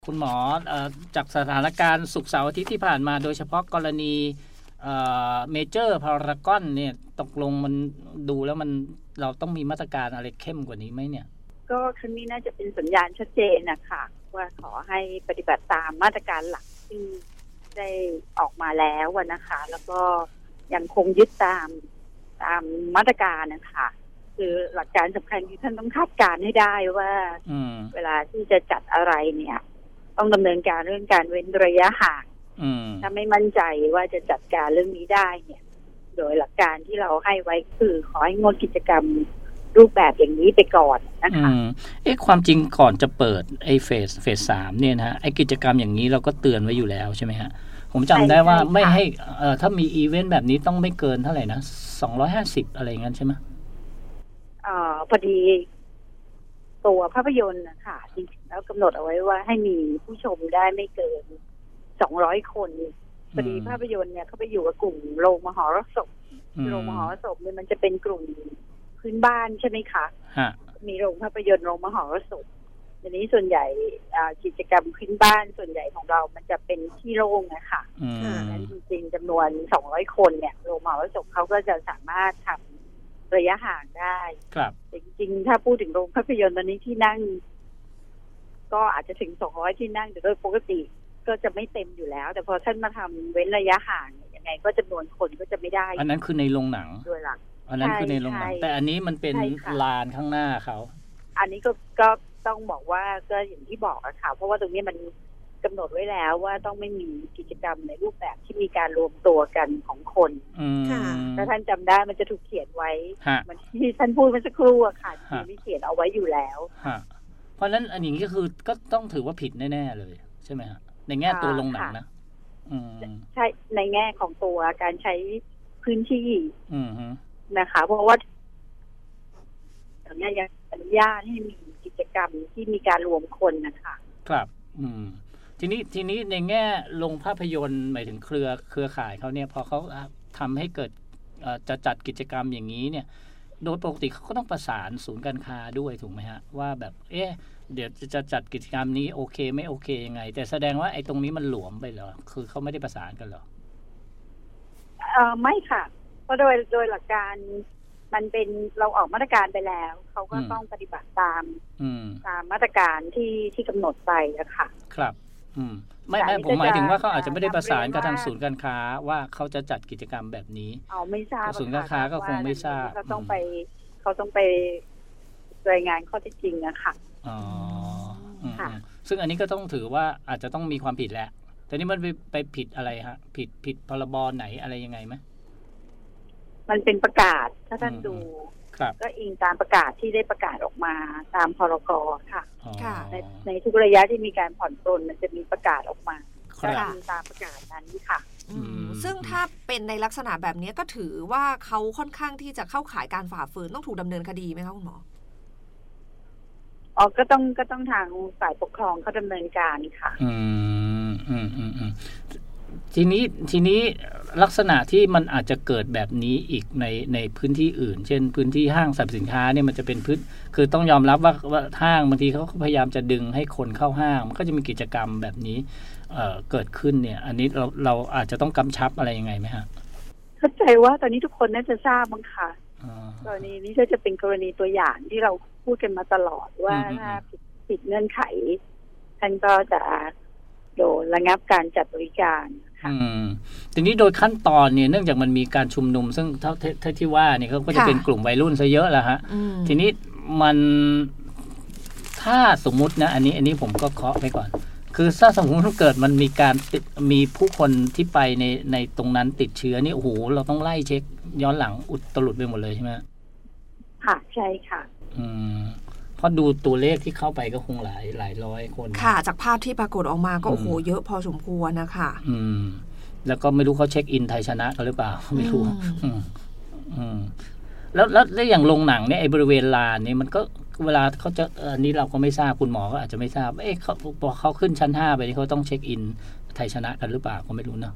คุณหมอจากสถานการณ์ศุกร์เสาร์อาทิตย์ที่ผ่านมาโดยเฉพาะกรณีเมเจอร์พารากอนเนี่ยตกลงมันดูแล้วมันเราต้องมีมาตรการอะไรเข้มกว่านี้ไหมเนี่ยก็ครั้งนี้น่าจะเป็นสัญญาณชัดเจนนะคะว่าขอให้ปฏิบัติตามมาตรการหลักที่ได้ออกมาแล้วนะคะแล้วก็ยังคงยึดตามมาตรการนะคะคือหลักการสำคัญที่ท่านต้องคาดการณ์ให้ได้ว่าเวลาที่จะจัดอะไรเนี่ยต้องดำเนินการเรื่องการเว้นระยะห่างถ้าไม่มั่นใจว่าจะจัดการเรื่องนี้ได้เนี่ยโดยหลักการที่เราให้ไว้คือขอให้งดกิจกรรมรูปแบบอย่างนี้ไปก่อนนะคะความจริงก่อนจะเปิดไอ้เฟส3เนี่ยนะฮะไอ้กิจกรรมอย่างนี้เราก็เตือนไว้อยู่แล้วใช่ไหมฮะผมจำได้ว่าไม่ให้ถ้ามีอีเวนต์แบบนี้ต้องไม่เกินเท่าไหร่นะ250อะไรอย่างนั้นใช่ไหมพอดีตัวภาพยนตร์นะคะจริงๆแล้วกำหนดเอาไว้ว่าให้มีผู้ชมได้ไม่เกิน200 คนพอดีภาพยนตร์เนี่ยเขาไปอยู่กับกลุ่มโรงมหรสพโรงมหรสพเนี่ยมันจะเป็นกลุ่มพื้นบ้านใช่ไหมคะมีโรงภาพยนตร์โรงมหรสพทีนี้ส่วนใหญ่กิจกรรมพื้นบ้านส่วนใหญ่ของเรามันจะเป็นที่โล่งนะคะนั้นจริงๆจำนวน200 คนเนี่ยโรงมหรสพเขาก็จะสามารถทำระยะห่างได้ครับจริงๆถ้าพูดถึงโรงภาพยนตร์ตอนนี้ที่นั่งก็อาจจะถึง200ที่นั่งแต่โดยปกติก็จะไม่เต็มอยู่แล้วแต่พอท่านมาทำเว้นระยะห่างยังไงก็จำนวนคนก็จะไม่ได้อันนั้นคือในโรงหนังโดยหลักอันนั้นคือในโรงหนังแต่อันนี้มันเป็นลานข้างหน้าเขาอันนี้ก็ต้องบอกว่าก็อย่างที่บอกอะค่ะเพราะว่าตรงนี้มันกำหนดไว้แล้วว่าต้องไม่มีกิจกรรมในรูปแบบที่มีการรวมตัวกันของคนถ้าท่านจำได้มันจะถูกเขียนไว้มันที่ท่านพูดเมื่อสักครู่อะค่ะที่เขียนเอาไว้อยู่แล้วเพราะนั้นอันนี้ก็คือก็ต้องถือว่าผิดแน่ๆเลยใช่ไหมฮะในแง่ตัวลงหนังนะใช่ในแง่ของตัวการใช้พื้นที่นะคะเพราะว่าตอนนี้ยังอนุญาตให้มีกิจกรรมที่มีการรวมคนนะคะครับทีนี้ในแง่โรงภาพยนตร์หมายถึงเครือข่ายเขาเนี่ยพอเขาทำให้เกิดจะจัดกิจกรรมอย่างนี้เนี่ยโดยปกติเขาก็ต้องประสานศูนย์การค้าด้วยถูกไหมฮะว่าแบบเดี๋ยวจะจัดกิจกรรมนี้โอเคไม่โอเคยังไงแต่แสดงว่าไอ้ตรงนี้มันหลวมไปเหรอคือเขาไม่ได้ประสานกันเหรอไม่ค่ะเพราะโดยหลักการมันเป็นเราออกมาตรการไปแล้วเขาก็ต้องปฏิบัติตามมาตรการที่กำหนดไปนะคะครับไม่ผมหมายถึงว่าเขาอาจจะไม่ได้ประสานกับทางศูนย์การค้าว่าเขาจะจัดกิจกรรมแบบนี้ไม่ทราบศูนย์การค้าก็คงไม่ทราบเขาต้องไปรายงานข้อเท็จจริงนะคะซึ่งอันนี้ก็ต้องถือว่าอาจจะต้องมีความผิดแหละแต่นี่มันไปผิดอะไรฮะผิดพรบไหนอะไรยังไงไหมมันเป็นประกาศถ้าท่านดูก็อิงตามประกาศที่ได้ประกาศออกมาตามพรก.ค่ะในทุกระยะที่มีการผ่อนปรนมันจะมีประกาศออกมาก็อิงตามประกาศนั้นค่ะซึ่งถ้าเป็นในลักษณะแบบนี้ก็ถือว่าเขาค่อนข้างที่จะเข้าข่ายการฝ่าฝืนต้องถูกดำเนินคดีไหมคะคุณหมอก็ต้องทางฝ่ายปกครองเขาดำเนินการค่ะทีนี้ลักษณะที่มันอาจจะเกิดแบบนี้อีกในพื้นที่อื่นเช่นพื้นที่ห้างสรรพสินค้าเนี่ยมันจะเป็นคือต้องยอมรับว่าห้างบางทีเขาพยายามจะดึงให้คนเข้าห้างมันก็จะมีกิจกรรมแบบนี้เกิดขึ้นเนี่ยอันนี้เราอาจจะต้องกำชับอะไรยังไงไหมฮะเข้าใจว่าตอนนี้ทุกคนน่าจะทราบมั้งค่ะกรณีนี้ก็จะเป็นกรณีตัวอย่างที่เราพูดกันมาตลอดว่าถ้าผิดเงื่อนไขท่านก็จะโดนระงับการจัดบริการทีนี้โดยขั้นตอนเนี่ยเนื่องจากมันมีการชุมนุมซึ่งเท่าที่ว่าเนี่ยเขาก็จะเป็นกลุ่มวัยรุ่นซะเยอะแล้วฮะทีนี้มันถ้าสมมุตินะอันนี้ผมก็เคาะไปก่อนคือถ้าสมมติเกิดมันมีผู้คนที่ไปในตรงนั้นติดเชื้อนี่โอ้โหเราต้องไล่เช็คย้อนหลังอุตลุดไปหมดเลยใช่ไหมค่ะใช่ค่ะเพราะดูตัวเลขที่เข้าไปก็คงหลายร้อยคนค่ะจากภาพที่ปรากฏออกมาก็โอ้โหเยอะพอสมควรนะคะแล้วก็ไม่รู้เขาเช็คอินไทยชนะกันหรือเปล่าไม่รู้แล้วอย่างโรงหนังเนี่ยไอ้บริเวณลานนี่มันก็เวลาเขาจะอันนี้เราก็ไม่ทราบคุณหมอก็อาจจะไม่ทราบเขาพอเขาขึ้นชั้น5ไปนี่เขาต้องเช็คอินไทยชนะกันหรือเปล่าก็ไม่รู้เนาะ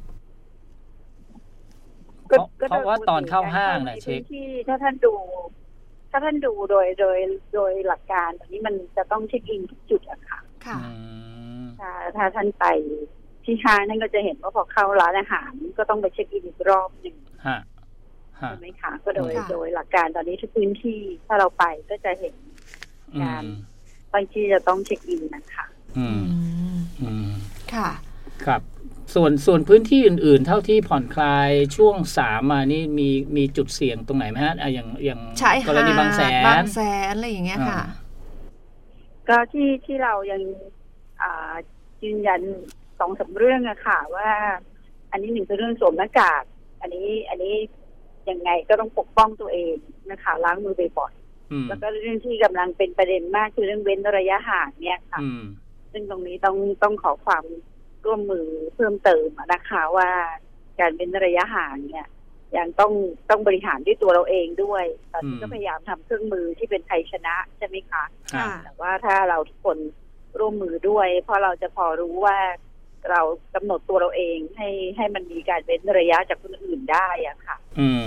เพราะว่าตอนเข้าห้างนะเช็คที่ถ้าท่านดูโดยหลักการตอนนี้มันจะต้องเช็คอินทุกจุดอะค่ะถ้าท่านไปที่ห้างนั่นก็จะเห็นว่าพอเข้าร้านอาหารก็ต้องไปเช็คอินอีกรอบหนึ่งใช่ไหมคะก็โดยหลักการตอนนี้ทุกพื้นที่ถ้าเราไปก็จะเห็นการบางที่จะต้องเช็คอินนะคะค่ะครับส่วนพื้นที่อื่นๆเท่าที่ผ่อนคลายช่วง3มานี่มีจุดเสี่ยงตรงไหนไหมฮะอย่างกรณีบางแสนอะไรอย่างเงี้ยค่ะก็ที่เรายังยืนยัน2-3 เรื่องอะค่ะว่าอันนี้1คือเรื่องสวมหน้ากากอันนี้ยังไงก็ต้องปกป้องตัวเองนะคะล้างมือบ่อยๆแล้วก็เรื่องที่กำลังเป็นประเด็นมากคือเรื่องเว้นระยะห่างเนี่ยค่ะซึ่งตรงนี้ต้องขอความร่วมมือเพิ่มเติมนะคะว่าการเว้นระยะห่างเนี่ยยังต้องบริหารด้วยตัวเราเองด้วยตอนนี้ก็พยายามทำเครื่องมือที่เป็นไทยชนะใช่ไหมคะแต่ว่าถ้าเราทุกคนร่วมมือด้วยเพราะเราจะพอรู้ว่าเรากำหนดตัวเราเองให้มันมีการเว้นระยะจากคนอื่นได้อะค่ะ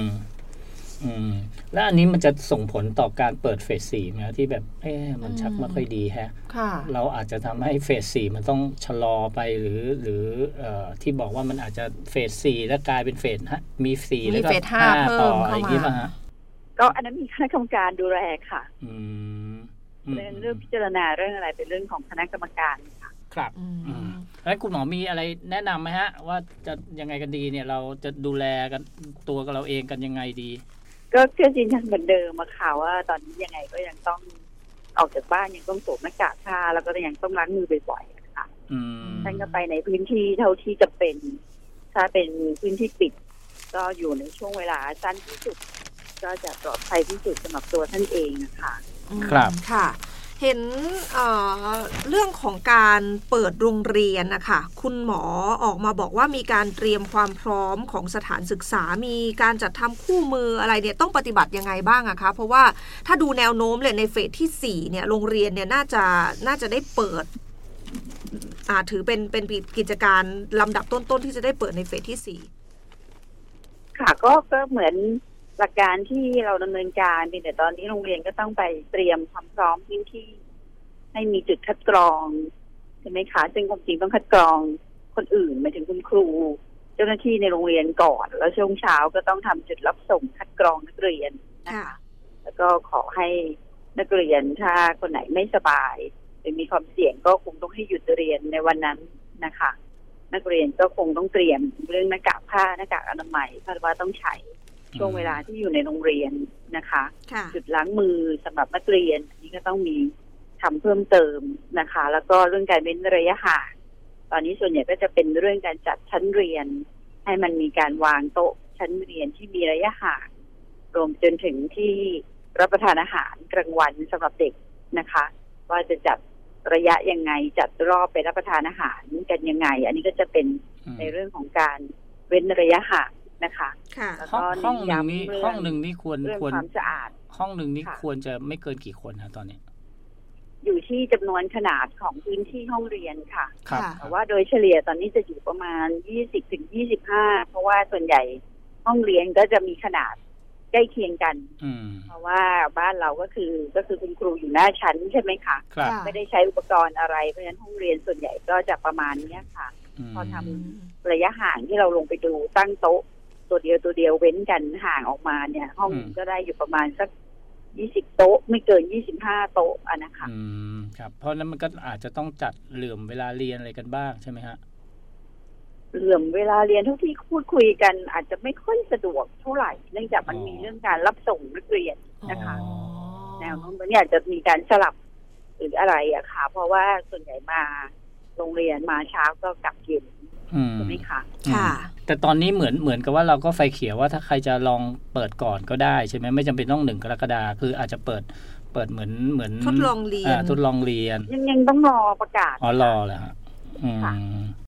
แล้วอันนี้มันจะส่งผลต่อการเปิดเฟส 4ไหมที่แบบมันชักไม่ค่อยดีฮะเราอาจจะทำให้เฟส 4มันต้องชะลอไปหรือที่บอกว่ามันอาจจะเฟส 4แล้วกลายเป็นเฟสมี4แล้วก็5ต่ออย่างนี้ป่ะฮะก็อันนั้นมีคณะกรรมการดูแลค่ะเรื่องพิจารณาเรื่องอะไรเป็นเรื่องของคณะกรรมการค่ะครับแล้วคุณหมอมีอะไรแนะนำไหมฮะว่าจะยังไงกันดีเนี่ยเราจะดูแลกันตัวกับเราเองกันยังไงดีก็จริงๆเหมือนเดิมมาข่าวว่าตอนนี้ยังไงก็ยังต้องออกจากบ้านยังต้องสวมหน้ากากผ้าแล้วก็ยังต้องล้างมือบ่อยๆค่ะท่านก็ไปในพื้นที่เท่าที่จะเป็นถ้าเป็นพื้นที่ปิดก็อยู่ในช่วงเวลาสั้นที่สุดก็จะปลอดภัยที่สุดสำหรับตัวท่านเองนะคะครับค่ะเห็นเรื่องของการเปิดโรงเรียนนะคะคุณหมอออกมาบอกว่ามีการเตรียมความพร้อมของสถานศึกษามีการจัดทำคู่มืออะไรเนี่ยต้องปฏิบัติยังไงบ้างอะคะเพราะว่าถ้าดูแนวโน้มเลยในเฟสที่4เนี่ยโรงเรียนเนี่ยน่าจะได้เปิดถือเป็นกิจการลำดับต้นๆที่จะได้เปิดในเฟสที่ 4ค่ะก็เหมือนหลักการที่เราดำเนินการแต่ตอนนี้โรงเรียนก็ต้องไปเตรียมความพร้อมพื้นที่ให้มีจุดคัดกรองใช่ไหมคะซึ่งความจริงต้องคัดกรองคนอื่นหมายถึงคุณครูเจ้าหน้าที่ในโรงเรียนก่อนแล้วช่วงเช้าก็ต้องทำจุดรับส่งคัดกรองนักเรียนนะคะแล้วก็ขอให้นักเรียนถ้าคนไหนไม่สบายหรือมีความเสี่ยงก็คงต้องให้หยุดเรียนในวันนั้นนะคะนักเรียนก็คงต้องเตรียมเรื่องหน้ากากผ้าหน้ากากอนามัยเพราะว่าต้องใช้ช่วงเวลาที่อยู่ในโรงเรียนนะคะจุดล้างมือสำหรับนักเรียนอันนี้ก็ต้องมีทำเพิ่มเติมนะคะแล้วก็เรื่องการเว้นระยะห่างตอนนี้ส่วนใหญ่ก็จะเป็นเรื่องการจัดชั้นเรียนให้มันมีการวางโต๊ะชั้นเรียนที่มีระยะห่างรวมจนถึงที่รับประทานอาหารกลางวันสำหรับเด็กนะคะว่าจะจัดระยะยังไงจัดรอบไปรับประทานอาหารกันยังไงอันนี้ก็จะเป็นในเรื่องของการเว้นระยะห่างนะคะแล้วก็ห้องหนึ่งนี่ควรความสะอาดห้องหนึ่งนี่ควรจะไม่เกินกี่คนคะตอนนี้อยู่ที่จำนวนขนาดของพื้นที่ห้องเรียนค่ะแต่ว่าโดยเฉลี่ยตอนนี้จะอยู่ประมาณ20-25เพราะว่าส่วนใหญ่ห้องเรียนก็จะมีขนาดใกล้เคียงกันเพราะว่าบ้านเราก็คือคุณครูอยู่หน้าชั้นใช่ไหมคะไม่ได้ใช้อุปกรณ์อะไรเพราะฉะนั้นห้องเรียนส่วนใหญ่ก็จะประมาณนี้ค่ะพอทำระยะห่างที่เราลงไปดูตั้งโต๊ะตัวเดียวเว้นกันห่างออกมาเนี่ยห้องก็ได้อยู่ประมาณสัก20โต๊ะไม่เกิน25โต๊ะนะคะครับเพราะนั้นมันก็อาจจะต้องจัดเหลื่อมเวลาเรียนอะไรกันบ้างใช่ไหมฮะเหลื่อมเวลาเรียนทุกที่พูดคุยกันอาจจะไม่ค่อยสะดวกเท่าไหร่เนื่องจากมันมีเรื่องการรับส่งนักเรียนนะคะแนวโน้มนี้อาจจะมีการสลับหรืออะไรอะค่ะเพราะว่าส่วนใหญ่มาโรงเรียนมาเช้าก็กลับเย็นใช่ไหมคะค่ะแต่ตอนนี้เหมือนกับว่าเราก็ไฟเขียวว่าถ้าใครจะลองเปิดก่อนก็ได้ใช่ไหมไม่จำเป็นต้อง1 กรกฎาคมคืออาจจะเปิดเหมือนทดลองเรียนยังต้องรอประกาศรอแล้ว